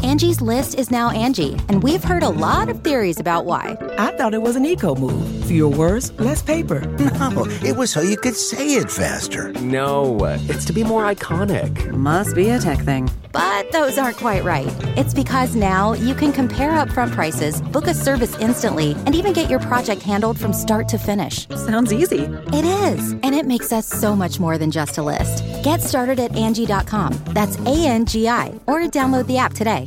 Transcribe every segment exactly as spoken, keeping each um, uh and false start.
Angie's List is now Angie, and we've heard a lot of theories about why. I thought it was an eco move. Fewer words, less paper. No, it was so you could say it faster. No, it's to be more iconic. Must be a tech thing. But those aren't quite right. It's because now you can compare upfront prices, book a service instantly, and even get your project handled from start to finish. Sounds easy. It is, and it makes us so much more than just a list. Get started at Angie dot com. That's A N G I, or download the app today.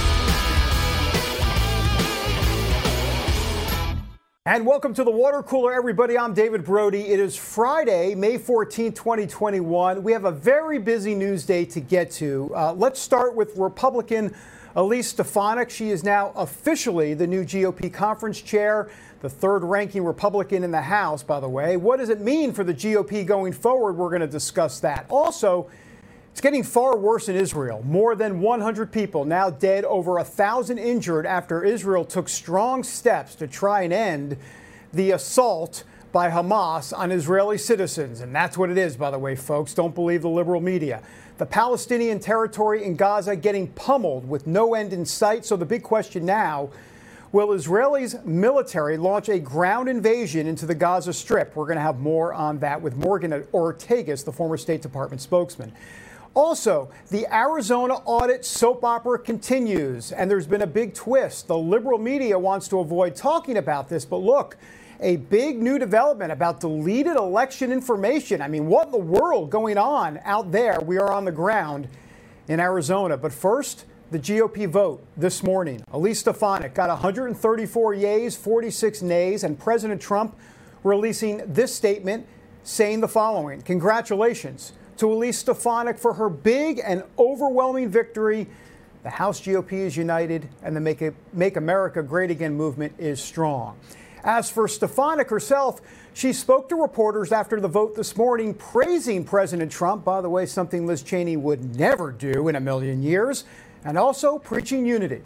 And welcome to the Water Cooler, everybody. I'm David Brody. It is Friday, May fourteenth, twenty twenty-one. We have a very busy news day to get to. Uh, let's start with Republican Elise Stefanik. She is now officially the new G O P conference chair, the third-ranking Republican in the House, by the way. What does it mean for the G O P going forward? We're going to discuss that. Also, it's getting far worse in Israel. More than one hundred people now dead, over one thousand injured after Israel took strong steps to try and end the assault by Hamas on Israeli citizens. And that's what it is, by the way, folks. Don't believe the liberal media. The Palestinian territory in Gaza getting pummeled with no end in sight. So the big question now, will Israel's military launch a ground invasion into the Gaza Strip? We're going to have more on that with Morgan Ortagus, the former State Department spokesman. Also, the Arizona audit soap opera continues, and there's been a big twist. The liberal media wants to avoid talking about this, but look, a big new development about deleted election information. I mean, what in the world going on out there? We are on the ground in Arizona. But first, the G O P vote this morning. Elise Stefanik got one hundred thirty-four yeas, forty-six nays, and President Trump releasing this statement saying the following: congratulations to Elise Stefanik for her big and overwhelming victory. The House G O P is united, and the Make, it, Make America Great Again movement is strong. As for Stefanik herself, she spoke to reporters after the vote this morning, praising President Trump, by the way, something Liz Cheney would never do in a million years, and also preaching unity.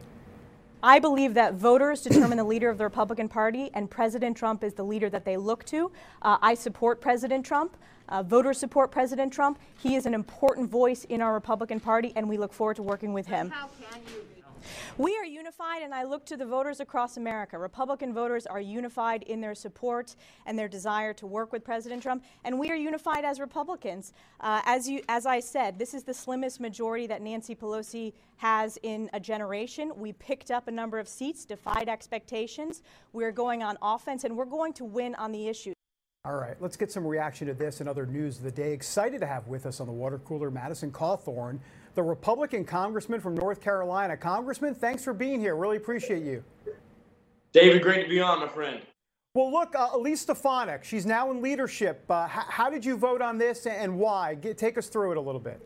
I believe that voters determine the leader of the Republican Party, and President Trump is the leader that they look to. Uh, I support President Trump. Uh, voters support President Trump. He is an important voice in our Republican Party, and we look forward to working with him. How can you be? We are unified, and I look to the voters across America. Republican voters are unified in their support and their desire to work with President Trump, and we are unified as Republicans. Uh, as you, as I said, this is the slimmest majority that Nancy Pelosi has in a generation. We picked up a number of seats, defied expectations. We're going on offense, and we're going to win on the issues. All right, let's get some reaction to this and other news of the day. Excited to have with us on the Water Cooler Madison Cawthorn, the Republican congressman from North Carolina. Congressman, thanks for being here. Really appreciate you. David, great to be on, my friend. Well, look, uh, Elise Stefanik, she's now in leadership. Uh, h- how did you vote on this and why? Get, take us through it a little bit.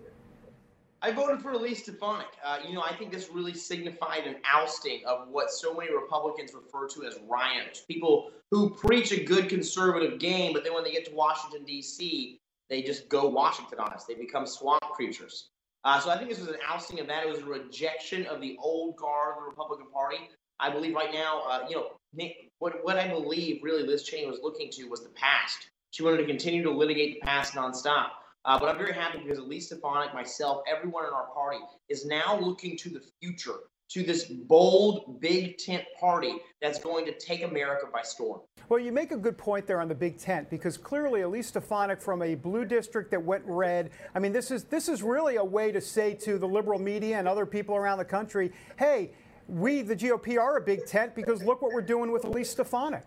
I voted for Elise Stefanik. Uh, you know, I think this really signified an ousting of what so many Republicans refer to as rhinos, people who preach a good conservative game, but then when they get to Washington, D C, they just go Washington on us. They become swamp creatures. Uh, so I think this was an ousting of that. It was a rejection of the old guard of the Republican Party. I believe right now, uh, you know, what, what I believe really Liz Cheney was looking to was the past. She wanted to continue to litigate the past nonstop. Uh, but I'm very happy because Elise Stefanik, myself, everyone in our party is now looking to the future, to this bold, big tent party that's going to take America by storm. Well, you make a good point there on the big tent, because clearly Elise Stefanik from a blue district that went red. I mean, this is this is really a way to say to the liberal media and other people around the country, hey, we, the G O P, are a big tent because look what we're doing with Elise Stefanik.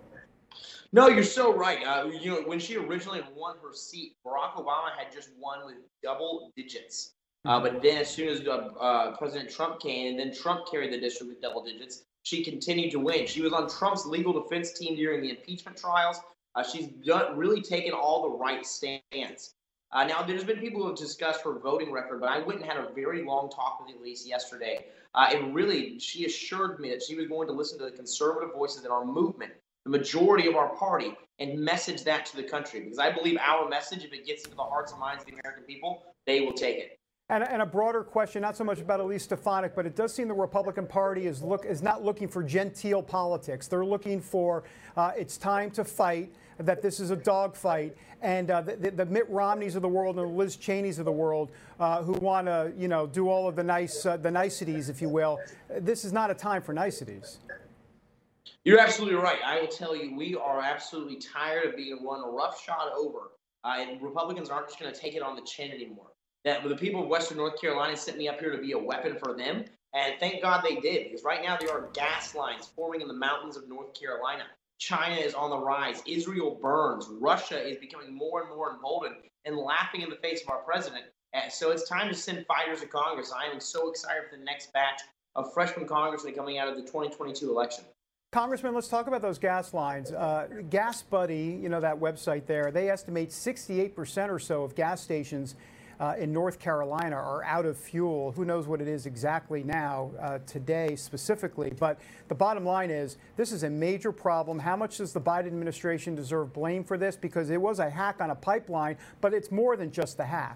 No, you're so right. Uh, you know, when she originally won her seat, Barack Obama had just won with double digits. Uh, but then as soon as uh, uh, President Trump came, and then Trump carried the district with double digits, she continued to win. She was on Trump's legal defense team during the impeachment trials. Uh, she's done, really taken all the right stands. Uh, now, there's been people who have discussed her voting record, but I went and had a very long talk with Elise yesterday. Uh, and really, she assured me that she was going to listen to the conservative voices in our movement, the majority of our party, and message that to the country. Because I believe our message, if it gets into the hearts and minds of the American people, they will take it. And, and a broader question, not so much about Elise Stefanik, but it does seem the Republican Party is look is not looking for genteel politics. They're looking for uh, it's time to fight, that this is a dogfight, and uh, the, the Mitt Romneys of the world and the Liz Cheneys of the world uh, who want to, you know, do all of the nice uh, the niceties, if you will. This is not a time for niceties. You're absolutely right. I will tell you, we are absolutely tired of being run roughshod over. Uh, and Republicans aren't just going to take it on the chin anymore. That the people of Western North Carolina sent me up here to be a weapon for them, and thank God they did, because right now there are gas lines forming in the mountains of North Carolina. China is on the rise. Israel burns. Russia is becoming more and more emboldened and laughing in the face of our president. And so it's time to send fighters to Congress. I am so excited for the next batch of freshman congressmen coming out of the twenty twenty-two election. Congressman, let's talk about those gas lines. Uh, Gas Buddy, you know, that website there, they estimate sixty-eight percent or so of gas stations uh, in North Carolina are out of fuel. Who knows what it is exactly now, uh, today specifically. But the bottom line is this is a major problem. How much does the Biden administration deserve blame for this? Because it was a hack on a pipeline, but it's more than just the hack.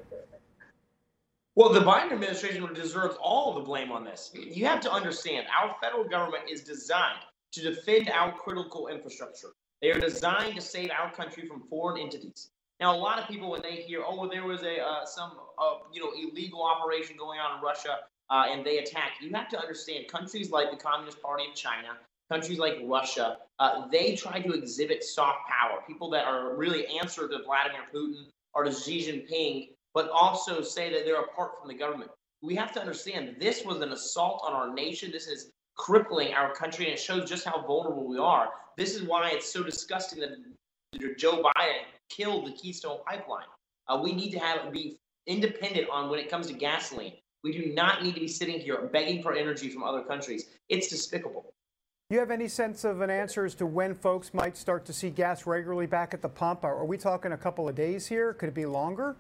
Well, the Biden administration deserves all of the blame on this. You have to understand, our federal government is designed to defend our critical infrastructure. They are designed to save our country from foreign entities. Now, a lot of people, when they hear, oh, well, there was a uh, some uh, you know illegal operation going on in Russia uh, and they attacked, you have to understand countries like the Communist Party of China, countries like Russia, uh, they try to exhibit soft power. People that are really answer to Vladimir Putin or to Xi Jinping, but also say that they're apart from the government. We have to understand this was an assault on our nation. This is crippling our country, and it shows just how vulnerable we are. This is why it's so disgusting that Joe Biden killed the Keystone Pipeline. Uh, we need to have be independent on when it comes to gasoline. We do not need to be sitting here begging for energy from other countries. It's despicable. Do you have any sense of an answer as to when folks might start to see gas regularly back at the pump? Are we talking a couple of days here? Could it be longer?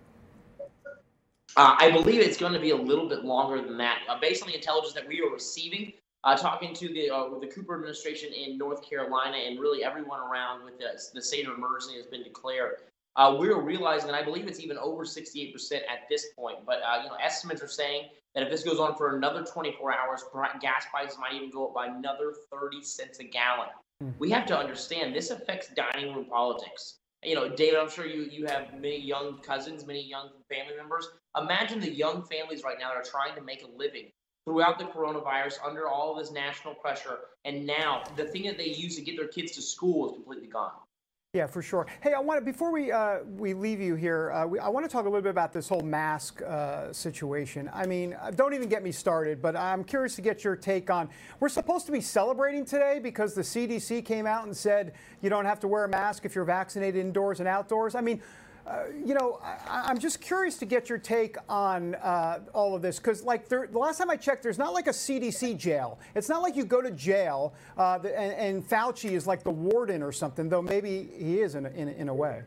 Uh, I believe it's going to be a little bit longer than that. Uh, based on the intelligence that we are receiving, uh, talking to the uh, the Cooper administration in North Carolina and really everyone around with the, the state of emergency has been declared, uh, we're realizing, and I believe it's even over sixty-eight percent at this point, but uh, you know, estimates are saying that if this goes on for another twenty-four hours, gas prices might even go up by another thirty cents a gallon. Mm. We have to understand this affects dining room politics. You know, David, I'm sure you, you have many young cousins, many young family members. Imagine the young families right now that are trying to make a living throughout the coronavirus under all of this national pressure. And now the thing that they use to get their kids to school is completely gone. Yeah, for sure. Hey, I want to, before we uh, we leave you here, uh, we, I want to talk a little bit about this whole mask uh, situation. I mean, don't even get me started, but I'm curious to get your take on, we're supposed to be celebrating today because the C D C came out and said you don't have to wear a mask if you're vaccinated indoors and outdoors. I mean, Uh, you know, I, I'm just curious to get your take on uh, all of this, because like there, the last time I checked, there's not like a C D C jail. It's not like you go to jail uh, the, and, and Fauci is like the warden or something, though maybe he is in a, in, a, in a way.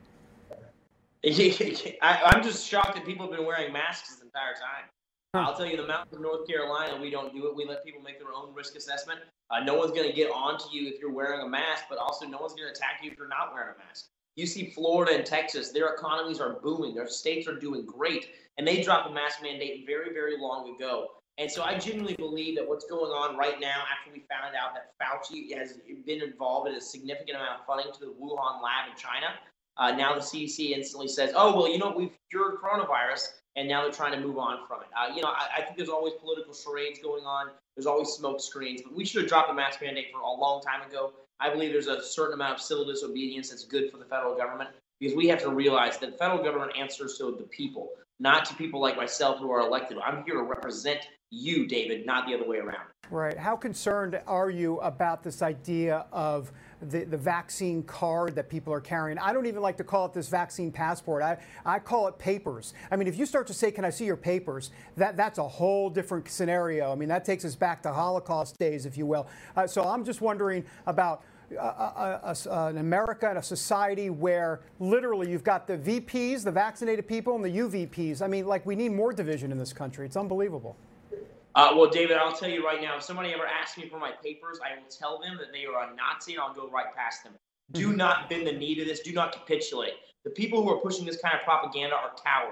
I, I'm just shocked that people have been wearing masks this entire time. Huh. I'll tell you, the mountains of North Carolina, we don't do it. We let people make their own risk assessment. Uh, no one's going to get onto you if you're wearing a mask, but also no one's going to attack you if you're not wearing a mask. You see Florida and Texas, their economies are booming. Their states are doing great. And they dropped a mask mandate very, very long ago. And so I genuinely believe that what's going on right now, after we found out that Fauci has been involved in a significant amount of funding to the Wuhan lab in China, uh, now the C D C instantly says, oh, well, you know, we've cured coronavirus, and now they're trying to move on from it. Uh, you know, I, I think there's always political charades going on. There's always smoke screens. But we should have dropped the mask mandate for a long time ago. I believe there's a certain amount of civil disobedience that's good for the federal government, because we have to realize that the federal government answers to the people, not to people like myself who are elected. I'm here to represent you, David, not the other way around. Right. How concerned are you about this idea of the, the vaccine card that people are carrying? I don't even like to call it this vaccine passport. I, I call it papers. I mean, if you start to say, can I see your papers, that, that's a whole different scenario. I mean, that takes us back to Holocaust days, if you will. Uh, so I'm just wondering about uh, uh, uh, an America and a society where literally you've got the V Ps, the vaccinated people, and the U V Ps. I mean, like, we need more division in this country. It's unbelievable. Uh, well, David, I'll tell you right now, if somebody ever asks me for my papers, I will tell them that they are a Nazi, and I'll go right past them. Do not bend the knee to this. Do not capitulate. The people who are pushing this kind of propaganda are cowards.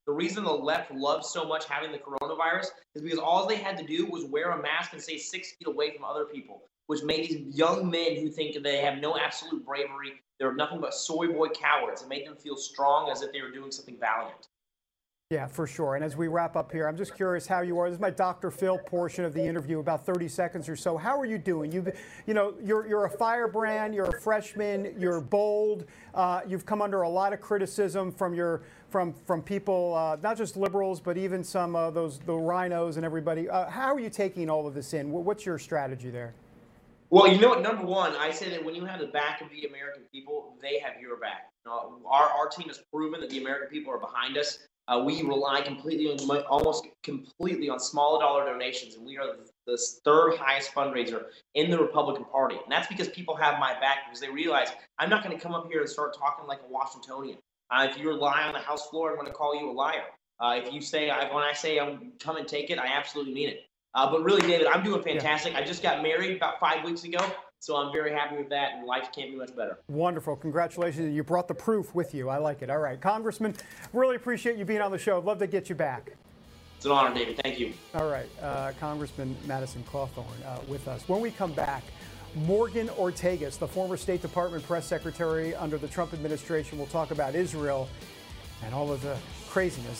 The reason the left loves so much having the coronavirus is because all they had to do was wear a mask and stay six feet away from other people, which made these young men who think that they have no absolute bravery, they're nothing but soy boy cowards. It made them feel strong as if they were doing something valiant. Yeah, for sure. And as we wrap up here, I'm just curious how you are. This is my Doctor Phil portion of the interview, about thirty seconds or so. How are you doing? You, you know, you're you're a firebrand. You're a freshman. You're bold. Uh, you've come under a lot of criticism from your from from people, uh, not just liberals, but even some of those the rhinos and everybody. Uh, how are you taking all of this in? What's your strategy there? Well, you know what? Number one, I say that when you have the back of the American people, they have your back. You know, our our team has proven that the American people are behind us. Uh, we rely completely on, almost completely on small dollar donations, and we are the third highest fundraiser in the Republican Party. And that's because people have my back, because they realize I'm not going to come up here and start talking like a Washingtonian. Uh, if you lie on the House floor, I'm going to call you a liar. Uh, if you say, I, when I say I'm come and take it, I absolutely mean it. Uh, but really, David, I'm doing fantastic. Yeah. I just got married about five weeks ago, so I'm very happy with that, and life can't be much better. Wonderful. Congratulations. You brought the proof with you. I like it. All right. Congressman, really appreciate you being on the show. I'd love to get you back. It's an honor, David. Thank you. All right. Uh, Congressman Madison Cawthorn uh, with us. When we come back, Morgan Ortagus, the former State Department press secretary under the Trump administration, will talk about Israel and all of the craziness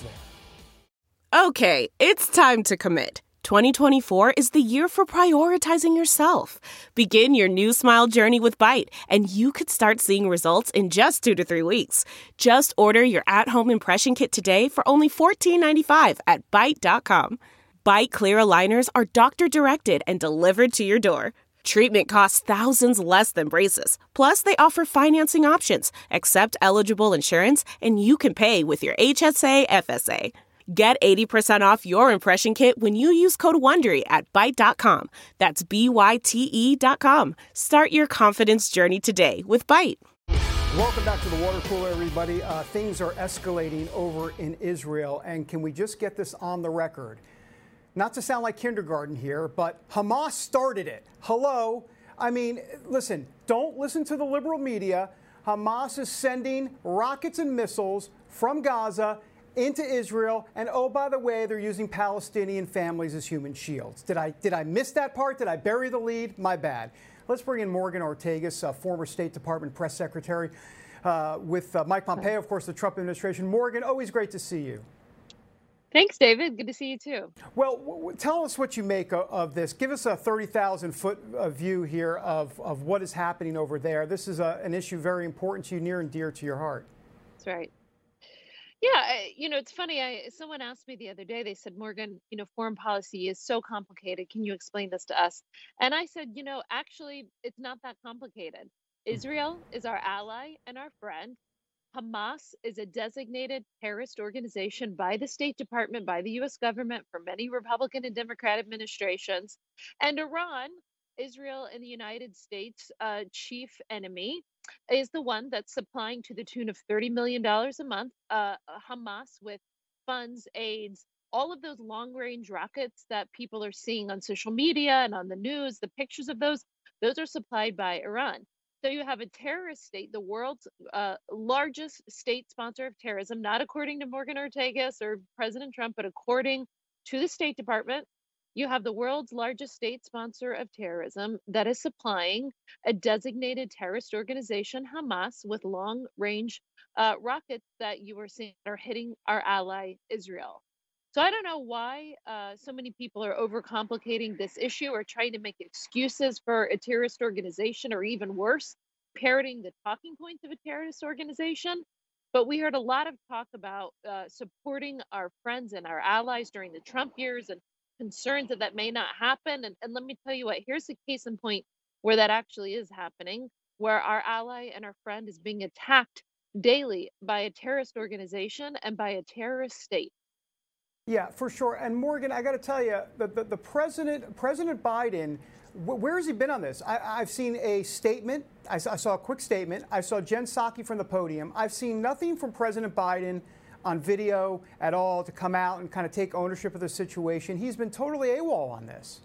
there. Okay, it's time to commit. twenty twenty-four is the year for prioritizing yourself. Begin your new smile journey with Byte, and you could start seeing results in just two to three weeks. Just order your at-home impression kit today for only fourteen ninety-five at byte dot com. Byte clear aligners are doctor-directed and delivered to your door. Treatment costs thousands less than braces. Plus, they offer financing options, accept eligible insurance, and you can pay with your H S A F S A. Get eighty percent off your impression kit when you use code WONDERY at byte dot com. That's B Y T E dot com. Start your confidence journey today with Byte. Welcome back to the water cooler, everybody. Uh, things are escalating over in Israel, and can we just get this on the record? Not to sound like kindergarten here, but Hamas started it. Hello? I mean, listen, don't listen to the liberal media. Hamas is sending rockets and missiles from Gaza into Israel, and oh, by the way, they're using Palestinian families as human shields. Did I did I miss that part? Did I bury the lead? My bad. Let's bring in Morgan Ortagus, uh, former State Department press secretary, uh, with uh, Mike Pompeo, of course, the Trump administration. Morgan, always great to see you. Thanks, David. Good to see you, too. Well, w- w- tell us what you make of, of this. Give us a thirty thousand foot uh, view here of, of what is happening over there. This is a, an issue very important to you, near and dear to your heart. That's right. Yeah, I, you know, it's funny. I someone asked me the other day, they said, Morgan, you know, foreign policy is so complicated. Can you explain this to us? And I said, you know, actually, it's not that complicated. Israel is our ally and our friend. Hamas is a designated terrorist organization by the State Department, by the U S government for many Republican and Democrat administrations. And Iran, Israel and the United States' uh, chief enemy, is the one that's supplying to the tune of thirty million dollars a month uh, Hamas with funds, aids, all of those long-range rockets that people are seeing on social media and on the news, the pictures of those, those are supplied by Iran. So you have a terrorist state, the world's uh, largest state sponsor of terrorism, not according to Morgan Ortagus or President Trump, but according to the State Department. You have the world's largest state sponsor of terrorism that is supplying a designated terrorist organization, Hamas, with long-range uh, rockets that you are seeing are hitting our ally, Israel. So I don't know why uh, so many people are overcomplicating this issue or trying to make excuses for a terrorist organization, or even worse, parroting the talking points of a terrorist organization. But we heard a lot of talk about uh, supporting our friends and our allies during the Trump years, and concerns that that may not happen. And, and let me tell you what, here's a case in point where that actually is happening, where our ally and our friend is being attacked daily by a terrorist organization and by a terrorist state. Yeah, for sure. And Morgan, I got to tell you, the, the, the president, President Biden, wh- where has he been on this? I, I've seen a statement. I, I saw a quick statement. I saw Jen Psaki from the podium. I've seen nothing from President Biden on video at all to come out and kind of take ownership of the situation. He's been totally AWOL on this.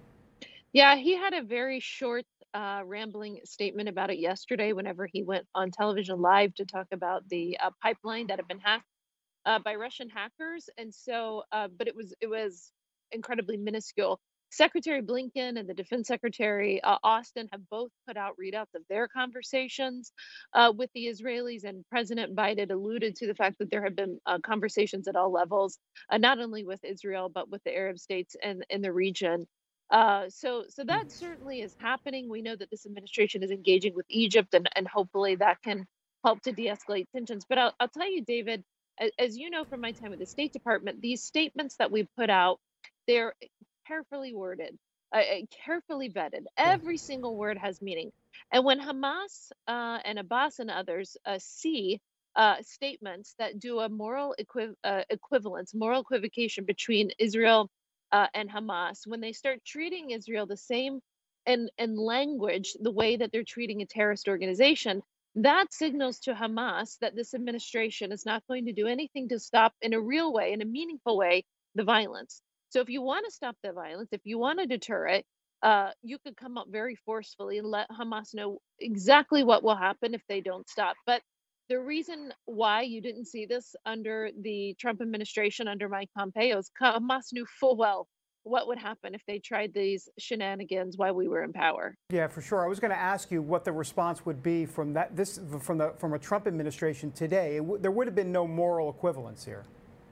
Yeah, he had a very short, uh, rambling statement about it yesterday whenever he went on television live to talk about the uh, pipeline that had been hacked. uh, by Russian hackers, and so, uh, but it was it was incredibly minuscule. Secretary Blinken and the Defense Secretary uh, Austin have both put out readouts of their conversations uh, with the Israelis, and President Biden alluded to the fact that there have been uh, conversations at all levels, uh, not only with Israel but with the Arab states and in the region. Uh, so, so that certainly is happening. We know that this administration is engaging with Egypt, and, and hopefully that can help to de-escalate tensions. But I'll, I'll tell you, David, as, as you know from my time at the State Department, these statements that we put out, they're carefully worded, uh, carefully vetted. Every single word has meaning. And when Hamas uh, and Abbas and others uh, see uh, statements that do a moral equi- uh, equivalence, moral equivocation between Israel uh, and Hamas, when they start treating Israel the same in, in language, the way that they're treating a terrorist organization, that signals to Hamas that this administration is not going to do anything to stop in a real way, in a meaningful way, the violence. So if you want to stop the violence, if you want to deter it, uh, you could come up very forcefully and let Hamas know exactly what will happen if they don't stop. But the reason why you didn't see this under the Trump administration, under Mike Pompeo, is Hamas knew full well what would happen if they tried these shenanigans while we were in power. Yeah, for sure. I was going to ask you what the response would be from that this from the from a Trump administration today. It w- there would have been no moral equivalence here.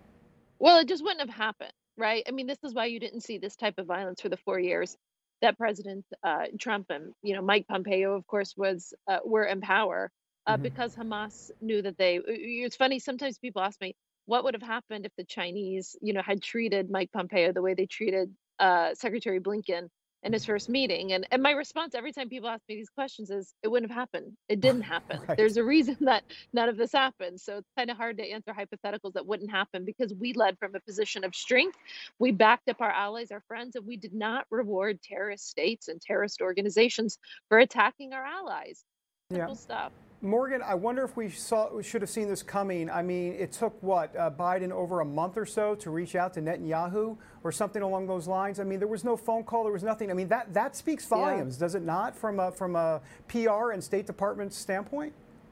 Well, it just wouldn't have happened. Right. I mean, this is why you didn't see this type of violence for the four years that President uh, Trump and, you know, Mike Pompeo, of course, was uh, were in power uh, mm-hmm. because Hamas knew that they. It's funny. Sometimes people ask me, what would have happened if the Chinese, you know, had treated Mike Pompeo the way they treated uh, Secretary Blinken in his first meeting? And and my response every time people ask me these questions is, it wouldn't have happened. It didn't happen. Right. There's a reason that none of this happened. So it's kind of hard to answer hypotheticals that wouldn't happen, because we led from a position of strength. We backed up our allies, our friends, and we did not reward terrorist states and terrorist organizations for attacking our allies. Simple yeah. stuff. Morgan, I wonder if we saw we should have seen this coming. I mean, it took what uh, Biden over a month or so to reach out to Netanyahu or something along those lines. I mean, there was no phone call, there was nothing. I mean, that that speaks volumes, yeah. does it not, from a from a P R and State Department standpoint?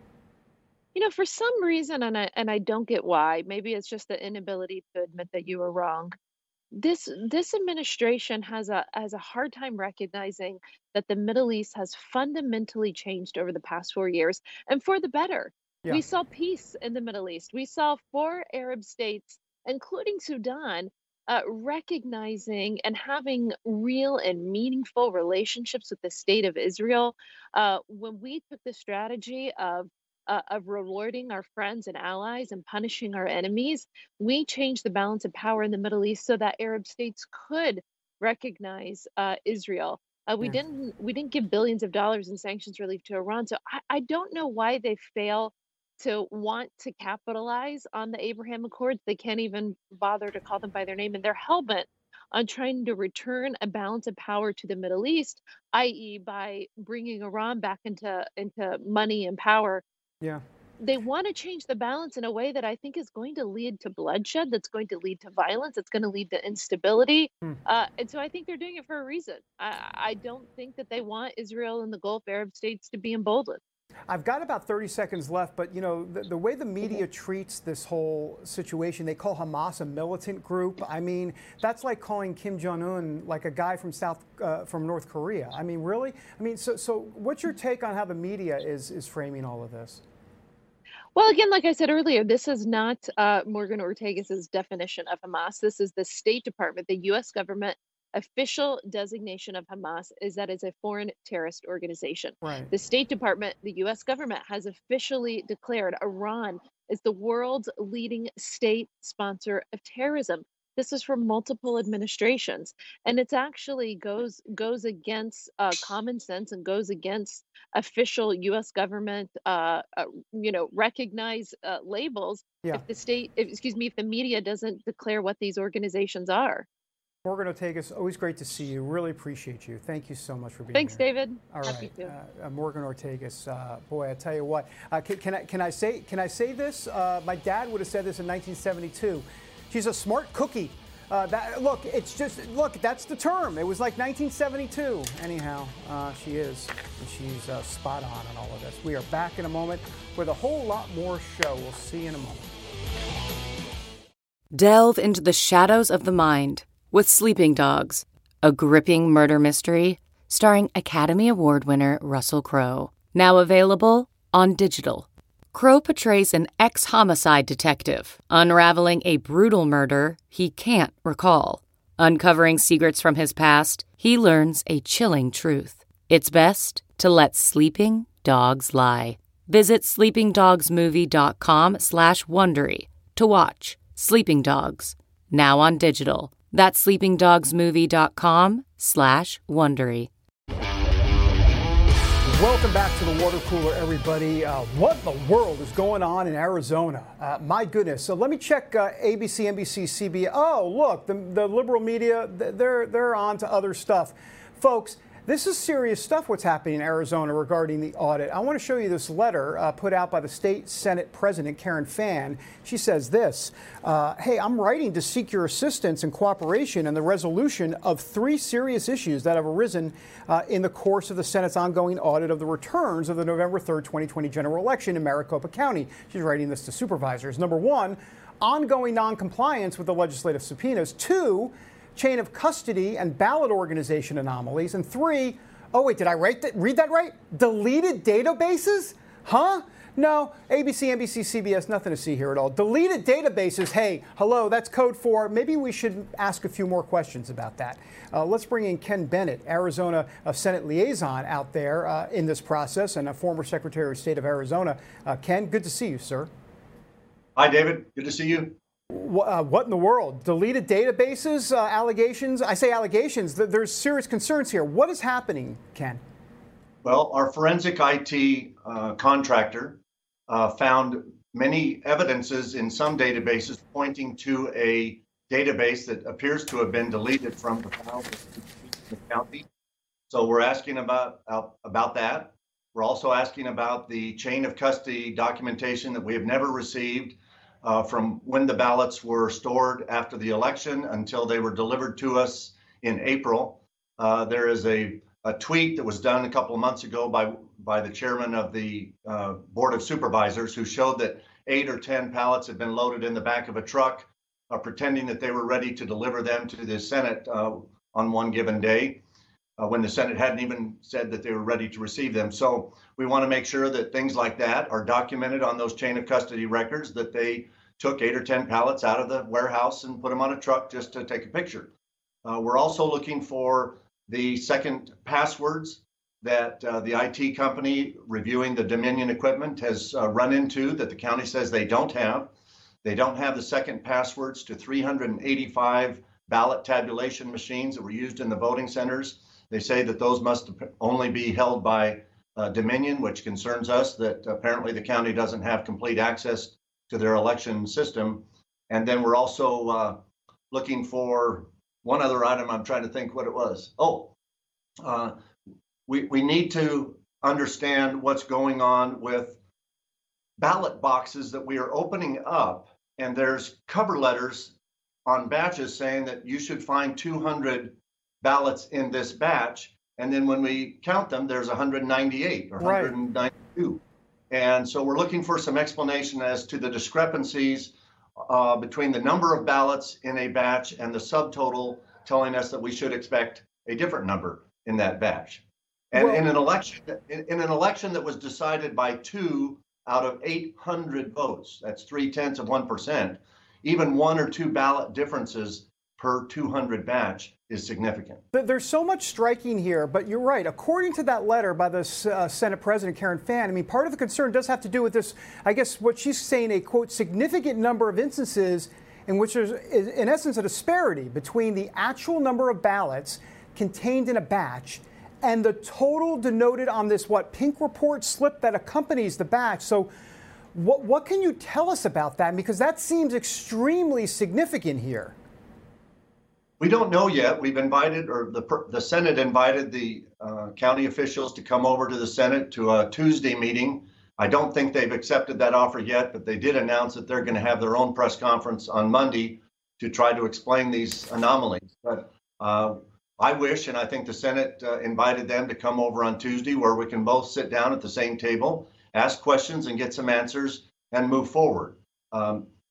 You know, for some reason, and I and I don't get why. Maybe it's just the inability to admit that you were wrong. This this administration has a has a hard time recognizing that the Middle East has fundamentally changed over the past four years, and for the better. Yeah. We saw peace in the Middle East. We saw four Arab states, including Sudan, uh, recognizing and having real and meaningful relationships with the state of Israel. Uh, when we took the strategy of Uh, of rewarding our friends and allies and punishing our enemies, we changed the balance of power in the Middle East so that Arab states could recognize uh, Israel. Uh, we yeah. didn't we didn't give billions of dollars in sanctions relief to Iran. So I, I don't know why they fail to want to capitalize on the Abraham Accords. They can't even bother to call them by their name, and they're hellbent on trying to return a balance of power to the Middle East, that is, by bringing Iran back into into money and power. Yeah. They want to change the balance in a way that I think is going to lead to bloodshed, that's going to lead to violence, it's going to lead to instability. Hmm. Uh, and so I think they're doing it for a reason. I, I don't think that they want Israel and the Gulf Arab states to be emboldened. I've got about thirty seconds left, but, you know, the, the way the media treats this whole situation, they call Hamas a militant group. I mean, that's like calling Kim Jong-un like a guy from South, uh, from North Korea. I mean, really? I mean, so, so what's your take on how the media is, is framing all of this? Well, again, like I said earlier, this is not uh, Morgan Ortagus' definition of Hamas. This is the State Department, the U S government official designation of Hamas is that it's a foreign terrorist organization. Right. The State Department, the U S government, has officially declared Iran is the world's leading state sponsor of terrorism. This is from multiple administrations, and it's actually goes goes against uh, common sense and goes against official U S government, uh, uh, you know, recognized uh, labels. Yeah. If the state, if, excuse me, if the media doesn't declare what these organizations are. Morgan Ortagus, always great to see you. Really appreciate you. Thank you so much for being Thanks, here. David. All Happy right, to. uh, uh, Morgan Ortagus. Uh, boy, I tell you what. Uh, can, can I can I say can I say this? Uh, my dad would have said this in nineteen seventy-two. She's a smart cookie. Uh, that, look, it's just look. That's the term. It was like nineteen seventy-two. Anyhow, uh, she is. And she's uh, spot on on all of this. We are back in a moment with a whole lot more show. We'll see you in a moment. Delve into the shadows of the mind with Sleeping Dogs, a gripping murder mystery starring Academy Award winner Russell Crowe. Now available on digital. Crowe portrays an ex-homicide detective unraveling a brutal murder he can't recall. Uncovering secrets from his past, he learns a chilling truth. It's best to let sleeping dogs lie. Visit sleepingdogsmovie.com slash Wondery to watch Sleeping Dogs, now on digital. That's sleepingdogsmovie.com slash Wondery. Welcome back to the water cooler, everybody. Uh, what in the world is going on in Arizona? Uh, my goodness. So let me check uh, A B C, N B C, C B S. Oh, look, the, the liberal media, they're, they're on to other stuff. Folks, this is serious stuff what's happening in Arizona regarding the audit. I want to show you this letter uh, put out by the state Senate President Karen Fann. She says this, uh, hey, I'm writing to seek your assistance and cooperation in the resolution of three serious issues that have arisen uh, in the course of the Senate's ongoing audit of the returns of the November third, twenty twenty general election in Maricopa County. She's writing this to supervisors. Number one, ongoing noncompliance with the legislative subpoenas. Two, chain of custody and ballot organization anomalies. And three, oh wait, did I write that, read that right? Deleted databases? Huh? No, A B C, N B C, C B S, nothing to see here at all. Deleted databases, hey, hello, that's code for, maybe we should ask a few more questions about that. Uh, let's bring in Ken Bennett, Arizona uh, Senate liaison out there uh, in this process and a former Secretary of State of Arizona. Uh, Ken, good to see you, sir. Hi, David. Good to see you. Uh, what in the world? Deleted databases, uh, allegations? I say allegations. There's serious concerns here. What is happening, Ken? Well, our forensic I T uh, contractor uh, found many evidences in some databases pointing to a database that appears to have been deleted from the files of the county. So we're asking about, uh, about that. We're also asking about the chain of custody documentation that we have never received Uh, from when the ballots were stored after the election until they were delivered to us in April. Uh, there is a, a tweet that was done a couple of months ago by, by the chairman of the uh, Board of Supervisors who showed that eight or ten pallets had been loaded in the back of a truck, uh, pretending that they were ready to deliver them to the Senate uh, on one given day, uh, when the Senate hadn't even said that they were ready to receive them. So we want to make sure that things like that are documented on those chain of custody records, that they took eight or ten pallets out of the warehouse and put them on a truck just to take a picture. Uh, we're also looking for the second passwords that uh, the I T company reviewing the Dominion equipment has uh, run into that the county says they don't have. They don't have the second passwords to three hundred eighty-five ballot tabulation machines that were used in the voting centers. They say that those must only be held by uh, Dominion, which concerns us that apparently the county doesn't have complete access to their election system. And then we're also uh, looking for one other item. I'm trying to think what it was. Oh, uh, we, we need to understand what's going on with ballot boxes that we are opening up. And there's cover letters on batches saying that you should find two hundred ballots in this batch. And then when we count them, there's one hundred ninety-eight or one hundred ninety-two. Right. And so we're looking for some explanation as to the discrepancies uh, between the number of ballots in a batch and the subtotal telling us that we should expect a different number in that batch. And well, in an election, in, in an election that was decided by two out of eight hundred votes, that's three tenths of one percent, even one or two ballot differences per two hundred batch is significant. There's so much striking here, but you're right. According to that letter by the uh, Senate President Karen Fann, I mean, part of the concern does have to do with this, I guess what she's saying, a quote, significant number of instances in which there's, in essence, a disparity between the actual number of ballots contained in a batch and the total denoted on this, what, pink report slip that accompanies the batch. So what, what can you tell us about that? Because that seems extremely significant here. We don't know yet. We've invited, or the the Senate invited the uh, county officials to come over to the Senate to a Tuesday meeting. I don't think they've accepted that offer yet, but they did announce that they're going to have their own press conference on Monday to try to explain these anomalies. But uh, I wish, and I think the Senate uh, invited them to come over on Tuesday where we can both sit down at the same table, ask questions and get some answers and move forward. Um,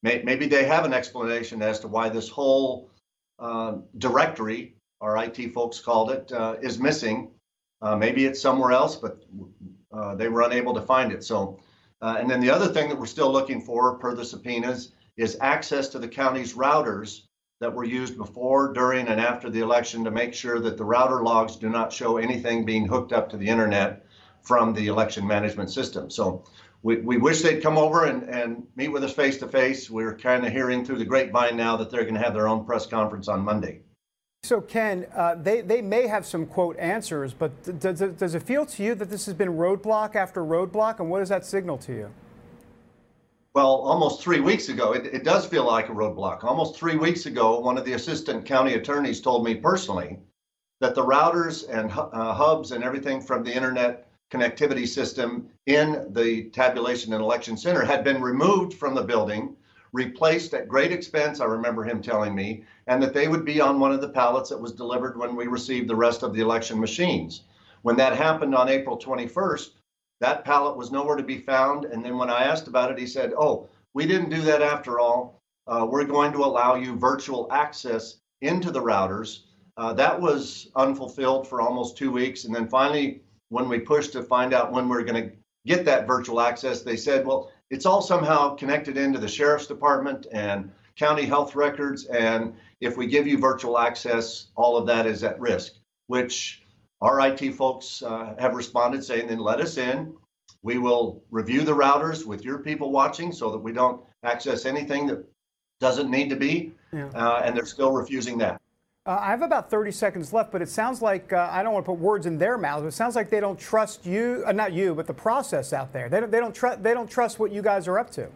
may, maybe they have an explanation as to why this whole uh, directory, our I T folks called it, uh, is missing. Uh, maybe it's somewhere else, but uh, they were unable to find it. So, uh, and then the other thing that we're still looking for, per the subpoenas, is access to the county's routers that were used before, during, and after the election to make sure that the router logs do not show anything being hooked up to the internet from the election management system. So we, we wish they'd come over and, and meet with us face to face. We're kind of hearing through the grapevine now that they're going to have their own press conference on Monday. So, Ken, uh, they, they may have some, quote, answers, but does it, does it feel to you that this has been roadblock after roadblock, and what does that signal to you? Well, almost three weeks ago, it, it does feel like a roadblock. Almost three weeks ago, one of the assistant county attorneys told me personally that the routers and uh, hubs and everything from the internet connectivity system in the tabulation and election center had been removed from the building, replaced at great expense, I remember him telling me, and that they would be on one of the pallets that was delivered when we received the rest of the election machines. When that happened on April twenty-first, that pallet was nowhere to be found. And then when I asked about it, he said, oh, we didn't do that after all. Uh, we're going to allow you virtual access into the routers. Uh, that was unfulfilled for almost two weeks. And then finally, when we pushed to find out when we we're going to get that virtual access, they said, well, it's all somehow connected into the sheriff's department and county health records. And if we give you virtual access, all of that is at risk, which our I T folks uh, have responded saying, then let us in. We will review the routers with your people watching so that we don't access anything that doesn't need to be. Yeah. Uh, and they're still refusing that. Uh, I have about thirty seconds left, but it sounds like, uh, I don't want to put words in their mouths, but it sounds like they don't trust you, uh, not you, but the process out there. They don't, they don't, tr- they don't trust what you guys are up to.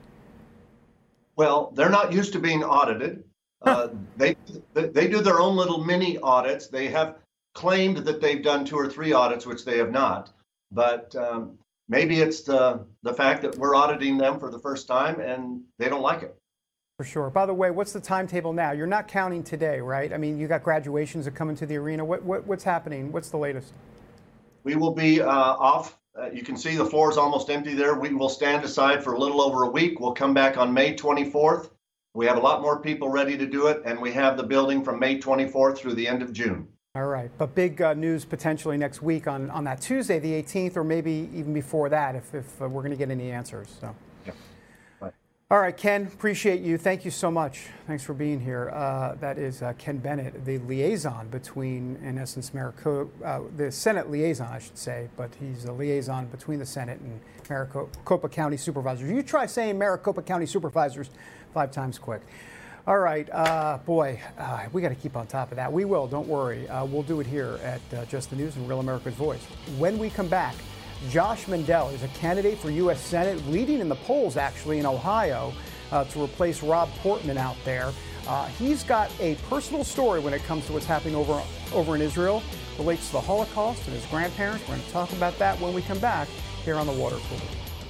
Well, they're not used to being audited. Uh, they, they do their own little mini audits. They have claimed that they've done two or three audits, which they have not. But um, maybe it's the the fact that we're auditing them for the first time and they don't like it. For sure. By the way, what's the timetable now? You're not counting today, right? I mean, you got graduations that come into the arena. What, what what's happening? What's the latest? We will be uh, off. Uh, you can see the floor is almost empty there. We will stand aside for a little over a week. We'll come back on May twenty-fourth. We have a lot more people ready to do it, and we have the building from May twenty-fourth through the end of June. All right, but big uh, news potentially next week on, on that Tuesday, the eighteenth, or maybe even before that, if, if uh, we're going to get any answers. So, yeah. Right. All right, Ken, appreciate you. Thank you so much. Thanks for being here. Uh, that is uh, Ken Bennett, the liaison between, in essence, Maricopa, uh, the Senate liaison, I should say, but he's the liaison between the Senate and Maricopa County supervisors. You try saying Maricopa County supervisors five times quick. All right, uh, boy, uh, we got to keep on top of that. We will, don't worry. Uh, we'll do it here at uh, Just the News and Real America's Voice. When we come back, Josh Mandel is a candidate for U S Senate, leading in the polls, actually, in Ohio uh, to replace Rob Portman out there. Uh, he's got a personal story when it comes to what's happening over, over in Israel. Relates to the Holocaust and his grandparents. We're going to talk about that when we come back here on the Water Cooler.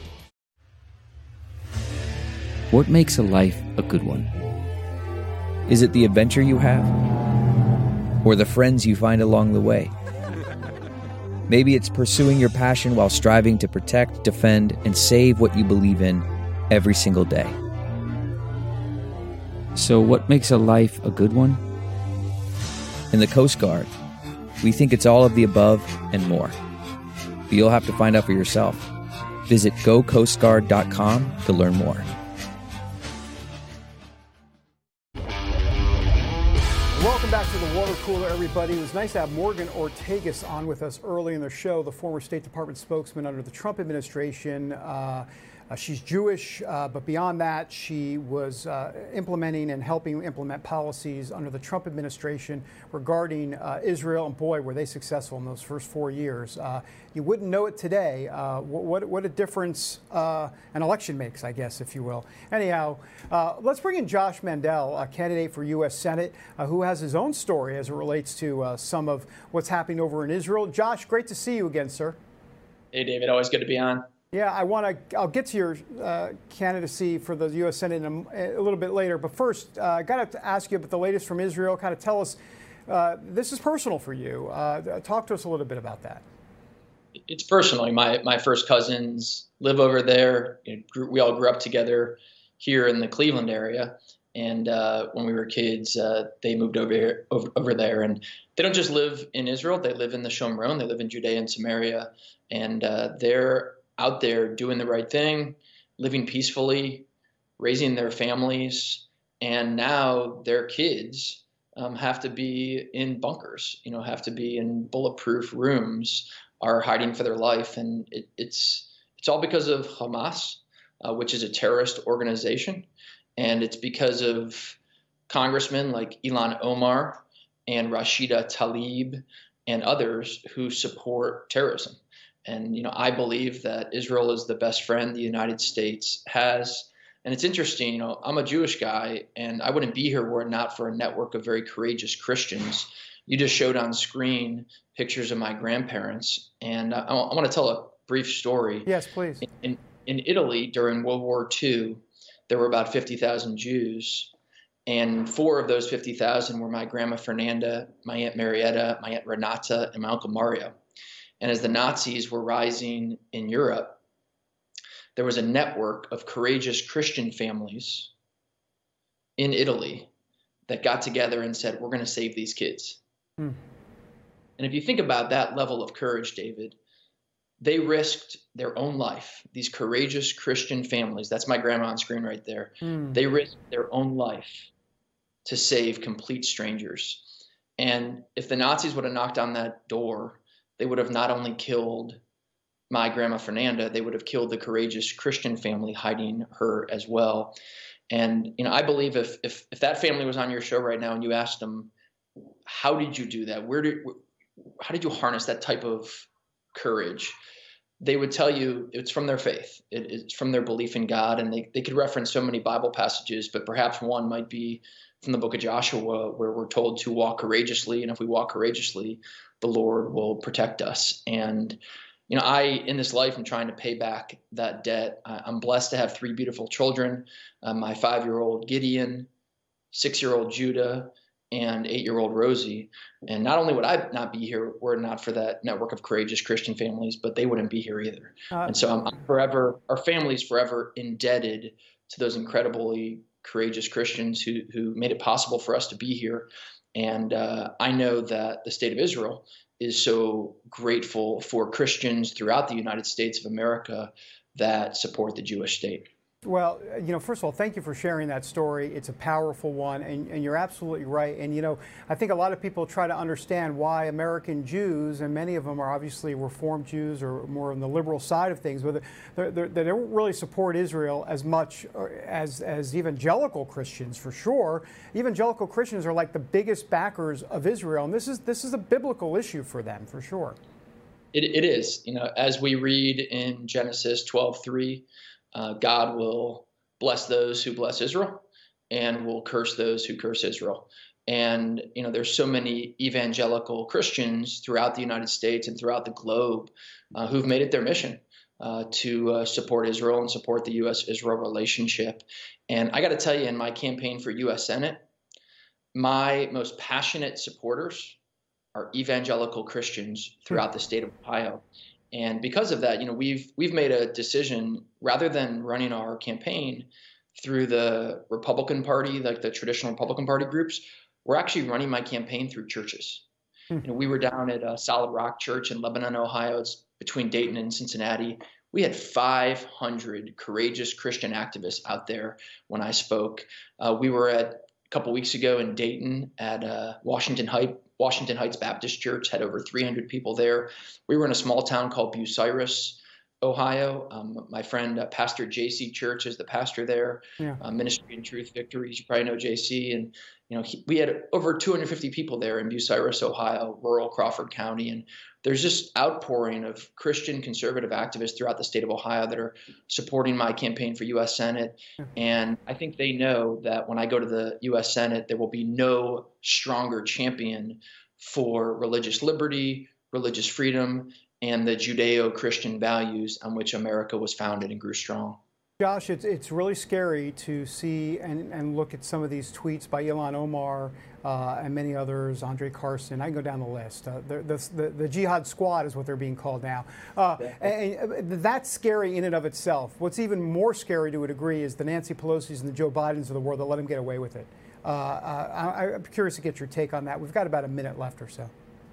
What makes a life a good one? Is it the adventure you have? Or the friends you find along the way? Maybe it's pursuing your passion while striving to protect, defend, and save what you believe in every single day. So what makes a life a good one? In the Coast Guard, we think it's all of the above and more. But you'll have to find out for yourself. Visit go coast guard dot com to learn more. Welcome back to the Water Cooler, everybody. It was nice to have Morgan Ortagus on with us early in the show, the former State Department spokesman under the Trump administration. Uh, uh, she's Jewish, uh, but beyond that, she was uh, implementing and helping implement policies under the Trump administration regarding uh, Israel. And boy, were they successful in those first four years. Uh, you wouldn't know it today. Uh, what, what a difference uh, an election makes, I guess, if you will. Anyhow, uh, let's bring in Josh Mandel, a candidate for U S Senate, uh, who has his own story as it relates to uh, some of what's happening over in Israel. Josh, great to see you again, sir. Hey, David. Always good to be on. Yeah, I want to. I'll get to your uh, candidacy for the U S Senate in a, a little bit later. But first, uh, I got to ask you about the latest from Israel. Kind of tell us. Uh, this is personal for you. Uh, talk to us a little bit about that. It's personal. My my first cousins live over there. You know, grew, we all grew up together. here in the Cleveland area. And uh, when we were kids, uh, they moved over here, over, over there. And they don't just live in Israel. They live in the Shomron. They live in Judea and Samaria. And uh, they're out there doing the right thing, living peacefully, raising their families. And now their kids um, have to be in bunkers, you know, have to be in bulletproof rooms, are hiding for their life. And it, it's it's all because of Hamas, uh, which is a terrorist organization. And it's because of congressmen like Ilhan Omar and Rashida Tlaib and others who support terrorism. And, you know, I believe that Israel is the best friend the United States has. And it's interesting, you know, I'm a Jewish guy, and I wouldn't be here were it not for a network of very courageous Christians. You just showed on screen pictures of my grandparents. And I, I want to tell a brief story. Yes, please. In, in Italy during World War Two, there were about fifty thousand Jews, and four of those fifty thousand were my grandma Fernanda, my Aunt Marietta, my Aunt Renata, and my Uncle Mario. And as the Nazis were rising in Europe, there was a network of courageous Christian families in Italy that got together and said, we're going to save these kids. Hmm. And if you think about that level of courage, David, they risked their own life. These courageous Christian families, that's my grandma on screen right there. Mm. They risked their own life to save complete strangers. And if the Nazis would have knocked on that door, they would have not only killed my grandma Fernanda, they would have killed the courageous Christian family hiding her as well. And, you know, I believe if if if that family was on your show right now and you asked them, how did you do that? Where did, how did you harness that type of courage? They would tell you it's from their faith. It, it's from their belief in God. And they, they could reference so many Bible passages, but perhaps one might be from the book of Joshua, where we're told to walk courageously. And if we walk courageously, the Lord will protect us. And, you know, I, in this life, am trying to pay back that debt. I, I'm blessed to have three beautiful children, uh, my five-year-old Gideon, six-year-old Judah, and eight-year-old Rosie. And not only would I not be here were it not for that network of courageous Christian families, but they wouldn't be here either. Uh, and so I'm, I'm forever, our family's forever indebted to those incredibly courageous Christians who, who made it possible for us to be here. And uh, I know that the state of Israel is so grateful for Christians throughout the United States of America that support the Jewish state. Well, you know, first of all, thank you for sharing that story. It's a powerful one, and, and you're absolutely right. And, you know, I think a lot of people try to understand why American Jews, and many of them are obviously Reformed Jews or more on the liberal side of things, but they they don't really support Israel as much as, as evangelical Christians, for sure. Evangelical Christians are like the biggest backers of Israel, and this is, this is a biblical issue for them, for sure. It, it is. You know, as we read in Genesis twelve three, Uh, God will bless those who bless Israel and will curse those who curse Israel. And, you know, there's so many evangelical Christians throughout the United States and throughout the globe uh, who've made it their mission uh, to uh, support Israel and support the U S Israel relationship. And I got to tell you, in my campaign for U S Senate, my most passionate supporters are evangelical Christians throughout the state of Ohio. And because of that, you know, we've we've made a decision, rather than running our campaign through the Republican Party, like the traditional Republican Party groups, we're actually running my campaign through churches. Mm. You know, we were down at a Solid Rock Church in Lebanon, Ohio. It's between Dayton and Cincinnati. We had five hundred courageous Christian activists out there when I spoke. Uh, we were at a couple weeks ago in Dayton at uh, Washington Heights. Washington Heights Baptist Church had over three hundred people there. We were in a small town called Bucyrus, Ohio. Um, my friend, uh, Pastor J C Church, is the pastor there. Yeah. Uh, Ministry and Truth Victories. You probably know J C. And you know, he, we had over two hundred fifty people there in Bucyrus, Ohio, rural Crawford County. And there's just outpouring of Christian conservative activists throughout the state of Ohio that are supporting my campaign for U S Senate. Yeah. And I think they know that when I go to the U S Senate, there will be no stronger champion for religious liberty, religious freedom, and the Judeo-Christian values on which America was founded and grew strong. Josh, it's, it's really scary to see and, and look at some of these tweets by Ilhan Omar uh, and many others, Andre Carson. I can go down the list. Uh, the, the, the, the Jihad Squad is what they're being called now. Uh, and, and that's scary in and of itself. What's even more scary to a degree is the Nancy Pelosi's and the Joe Bidens of the world that let them get away with it. Uh, uh, I, I'm curious to get your take on that. We've got about a minute left or so.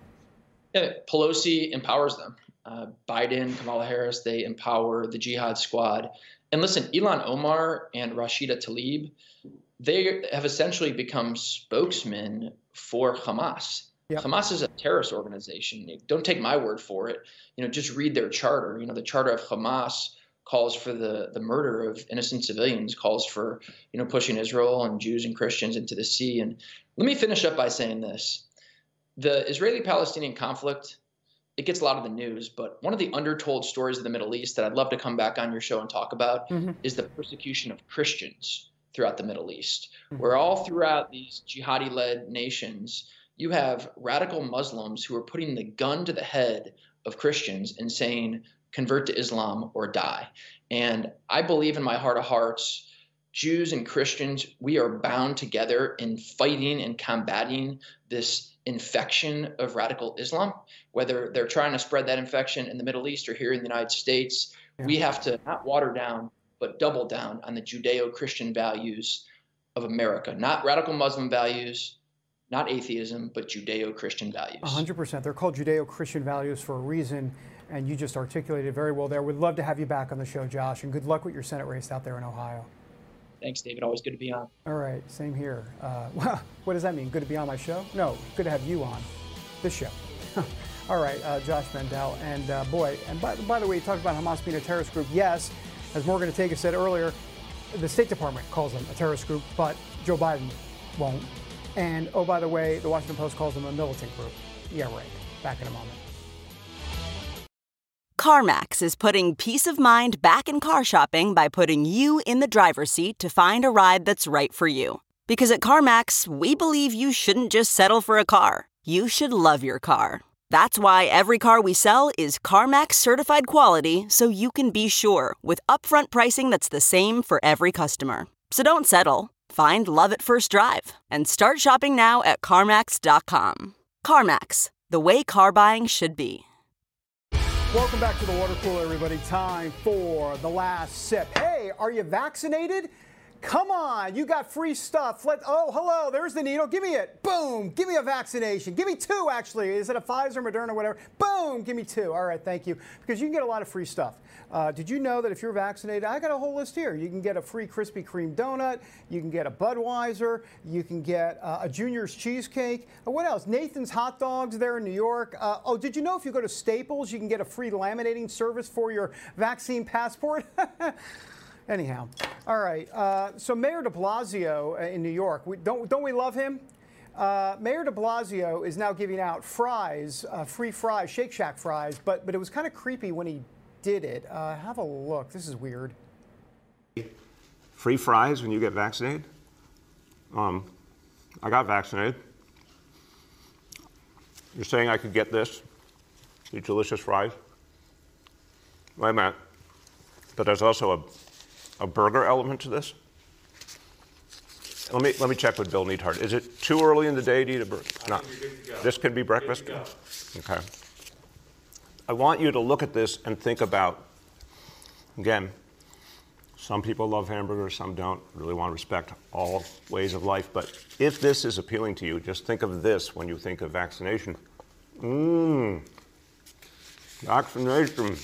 Yeah, Pelosi empowers them. Uh, Biden, Kamala Harris, they empower the Jihad Squad. And listen, Ilhan Omar and Rashida Tlaib, they have essentially become spokesmen for Hamas. Yep. Hamas is a terrorist organization. Don't take my word for it. You know, just read their charter. You know, the charter of Hamas calls for the, the murder of innocent civilians, calls for, you know, pushing Israel and Jews and Christians into the sea. And let me finish up by saying this. The Israeli-Palestinian conflict, it gets a lot of the news, but one of the undertold stories of the Middle East that I'd love to come back on your show and talk about mm-hmm. is the persecution of Christians throughout the Middle East, mm-hmm. where all throughout these jihadi-led nations, you have radical Muslims who are putting the gun to the head of Christians and saying, convert to Islam or die. And I believe in my heart of hearts, Jews and Christians, we are bound together in fighting and combating this infection of radical Islam, whether they're trying to spread that infection in the Middle East or here in the United States. Yeah. We have to not water down, but double down on the Judeo-Christian values of America, not radical Muslim values, not atheism, but Judeo-Christian values. one hundred percent. They're called Judeo-Christian values for a reason, and you just articulated very well there. We'd love to have you back on the show, Josh, and good luck with your Senate race out there in Ohio. Thanks, David. Always good to be on. All right. Same here. Uh, what does that mean? Good to be on my show? No, good to have you on this show. All right, uh, Josh Mandel. And uh, boy, and by, by the way, you talked about Hamas being a terrorist group. Yes, as Morgan Ortega said earlier, the State Department calls them a terrorist group, but Joe Biden won't. And oh, by the way, the Washington Post calls them a militant group. Yeah, right. Back in a moment. CarMax is putting peace of mind back in car shopping by putting you in the driver's seat to find a ride that's right for you. Because at CarMax, we believe you shouldn't just settle for a car. You should love your car. That's why every car we sell is CarMax certified quality, so you can be sure with upfront pricing that's the same for every customer. So don't settle. Find love at first drive and start shopping now at CarMax dot com. CarMax, the way car buying should be. Welcome back to the water cooler, everybody. Time for the last sip. Hey, are you vaccinated? Come on, you got free stuff. Let oh, hello, there's the needle. Give me it. Boom. Give me a vaccination. Give me two, actually. Is it a Pfizer, Moderna, whatever? Boom. Give me two. All right, thank you. Because you can get a lot of free stuff. Uh, did you know that if you're vaccinated, I got a whole list here. You can get a free Krispy Kreme donut. You can get a Budweiser. You can get uh, a Junior's cheesecake. Uh, what else? Nathan's hot dogs there in New York. Uh, oh, did you know if you go to Staples, you can get a free laminating service for your vaccine passport? Anyhow, all right. Uh, so Mayor de Blasio in New York, we, don't don't we love him? Uh, Mayor de Blasio is now giving out fries, uh, free fries, Shake Shack fries, but but it was kind of creepy when he did it. Uh, have a look. This is weird. Free fries when you get vaccinated? Um, I got vaccinated. You're saying I could get this? These delicious fries? Wait a minute. But there's also a a burger element to this? Let me let me check with Bill Neidhart. Is it too early in the day to eat a burger? No. This can be breakfast? Okay. I want you to look at this and think about, again, some people love hamburgers, some don't. Really want to respect all ways of life. But if this is appealing to you, just think of this when you think of vaccination. Mmm. Vaccination.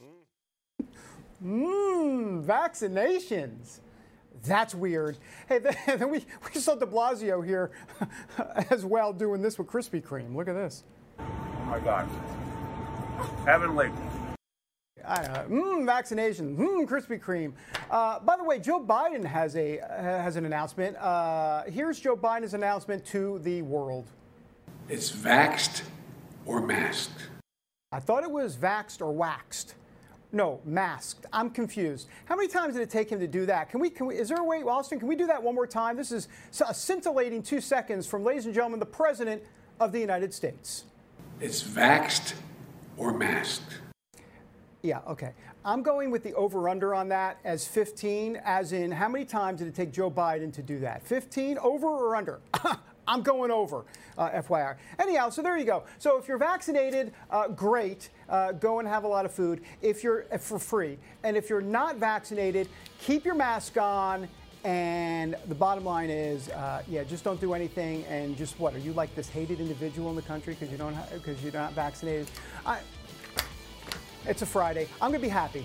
Mmm, vaccinations. That's weird. Hey, then we, we saw de Blasio here as well doing this with Krispy Kreme. Look at this. Oh my God. Heavenly. I know. Mmm, vaccination. Mmm, Krispy Kreme. Uh, by the way, Joe Biden has a uh, has an announcement. Uh, here's Joe Biden's announcement to the world. It's vaxxed or masked. I thought it was vaxxed or waxed. No, masked. I'm confused. How many times did it take him to do that? Can we, can we, is there a way, Austin, can we do that one more time? This is a scintillating two seconds from, ladies and gentlemen, the President of the United States. It's vaxxed or masked. Yeah, okay. I'm going with the over-under on that as fifteen, as in how many times did it take Joe Biden to do that? fifteen, over or under? I'm going over, uh, F Y I. Anyhow, so there you go. So if you're vaccinated, uh, great. Uh, go and have a lot of food if you're uh, for free. And if you're not vaccinated, keep your mask on. And the bottom line is, uh, yeah, just don't do anything. And just what? Are you like this hated individual in the country because you don't because you're not vaccinated? I, it's a Friday. I'm gonna be happy.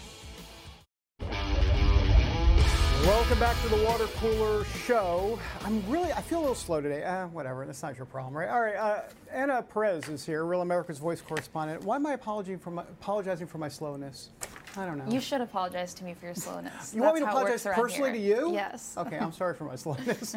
Welcome back to the Water Cooler Show. I'm really, I feel a little slow today. Uh, whatever, that's not your problem, right? All right, uh, Anna Perez is here, Real America's Voice correspondent. Why am I apologizing for my, apologizing for my slowness? I don't know. You should apologize to me for your slowness. You That's want me to apologize personally to you? Yes. Okay, I'm sorry for my slowness.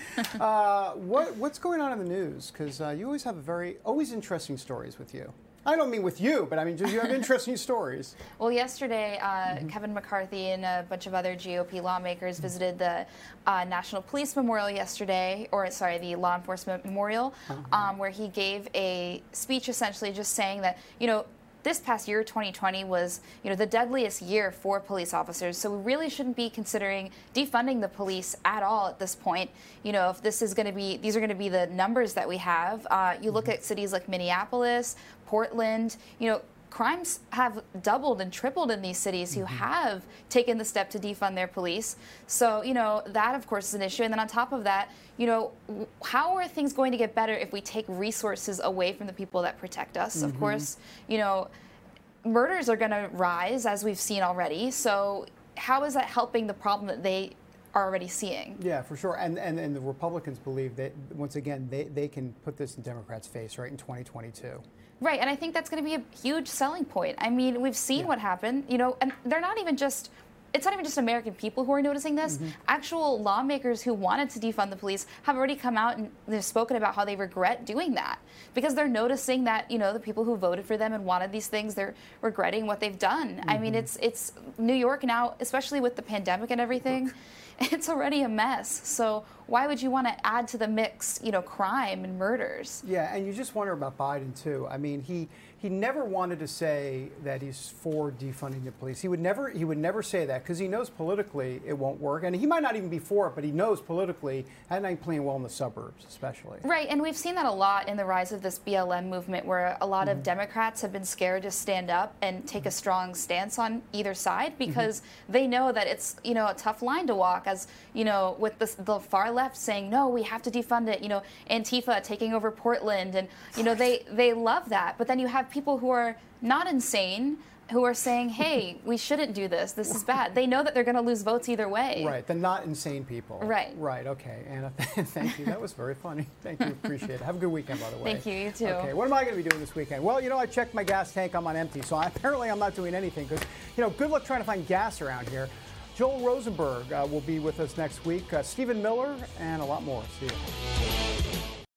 uh, what, what's going on in the news? Because uh, you always have a very, always interesting stories with you. I don't mean with you, but I mean, do you have interesting stories? Well, yesterday, uh, Mm-hmm. Kevin McCarthy and a bunch of other G O P lawmakers visited the uh, National Police Memorial yesterday, or sorry, the Law Enforcement Memorial, Uh-huh. um, where he gave a speech essentially just saying that, you know, this past year, twenty twenty, was, you know, the deadliest year for police officers. So we really shouldn't be considering defunding the police at all at this point. You know, if this is going to be, these are going to be the numbers that we have. Uh, you look at cities like Minneapolis, Portland, you know, crimes have doubled and tripled in these cities who have taken the step to defund their police. So, you know, that, of course, is an issue. And then on top of that, you know, how are things going to get better if we take resources away from the people that protect us? Mm-hmm. Of course, you know, murders are going to rise, as we've seen already. So how is that helping the problem that they are already seeing? Yeah, for sure. And, and and the Republicans believe that, once again, they, they can put this in Democrats' face, right, in twenty twenty-two. Right, and I think that's going to be a huge selling point. I mean, we've seen yeah. what happened, you know, and they're not even just, it's not even just American people who are noticing this. Mm-hmm. Actual lawmakers who wanted to defund the police have already come out and they've spoken about how they regret doing that because they're noticing that, you know, the people who voted for them and wanted these things, they're regretting what they've done. Mm-hmm. I mean, it's it's New York now, especially with the pandemic and everything, it's already a mess. So why would you want to add to the mix, you know, crime and murders? Yeah, and you just wonder about Biden, too. I mean, he he never wanted to say that he's for defunding the police. He would never he would never say that because he knows politically it won't work. And he might not even be for it, but he knows politically that ain't playing well in the suburbs, especially. Right, and we've seen that a lot in the rise of this B L M movement where a lot Mm-hmm. of Democrats have been scared to stand up and take a strong stance on either side because mm-hmm. they know that it's, you know, a tough line to walk as, you know, with the, the far left saying, no, we have to defund it, you know, Antifa taking over Portland, and, you know, they, they love that. But then you have people who are not insane who are saying, hey, we shouldn't do this. This is bad. They know that they're going to lose votes either way. Right, the not insane people. Right. Right, okay. Anna, thank you. That was very funny. Thank you. Appreciate it. Have a good weekend, by the way. Thank you. You too. Okay, what am I going to be doing this weekend? Well, you know, I checked my gas tank. I'm on empty, so I, apparently I'm not doing anything because, you know, good luck trying to find gas around here. Joel Rosenberg uh, will be with us next week. Uh, Stephen Miller and a lot more. See you.